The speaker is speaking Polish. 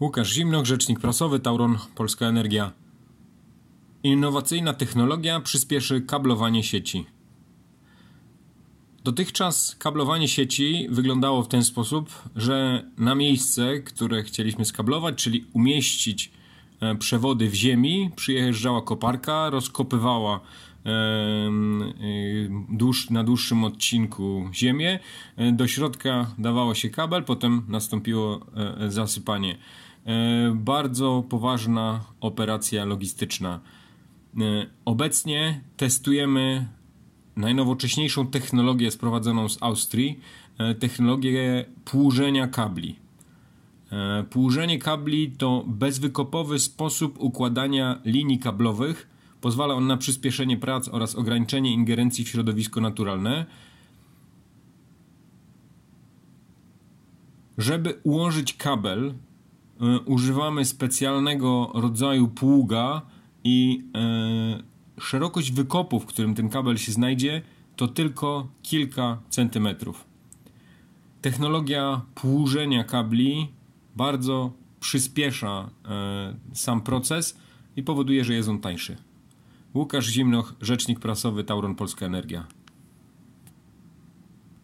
Łukasz Zimnoch, rzecznik prasowy, Tauron Polska Energia. Innowacyjna technologia przyspieszy kablowanie sieci. Dotychczas kablowanie sieci wyglądało w ten sposób, że na miejsce, które chcieliśmy skablować, czyli umieścić przewody w ziemi, przyjeżdżała koparka, rozkopywała na dłuższym odcinku ziemię, do środka dawało się kabel, potem nastąpiło zasypanie. Bardzo poważna operacja logistyczna. Obecnie testujemy najnowocześniejszą technologię sprowadzoną z Austrii, technologię płużenia kabli. Płużenie kabli to bezwykopowy sposób układania linii kablowych. Pozwala on na przyspieszenie prac oraz ograniczenie ingerencji w środowisko naturalne. Żeby ułożyć kabel, używamy specjalnego rodzaju pługa i szerokość wykopu, w którym ten kabel się znajdzie, to tylko kilka centymetrów. Technologia płużenia kabli bardzo przyspiesza sam proces i powoduje, że jest on tańszy. Łukasz Zimnoch, rzecznik prasowy, Tauron Polska Energia.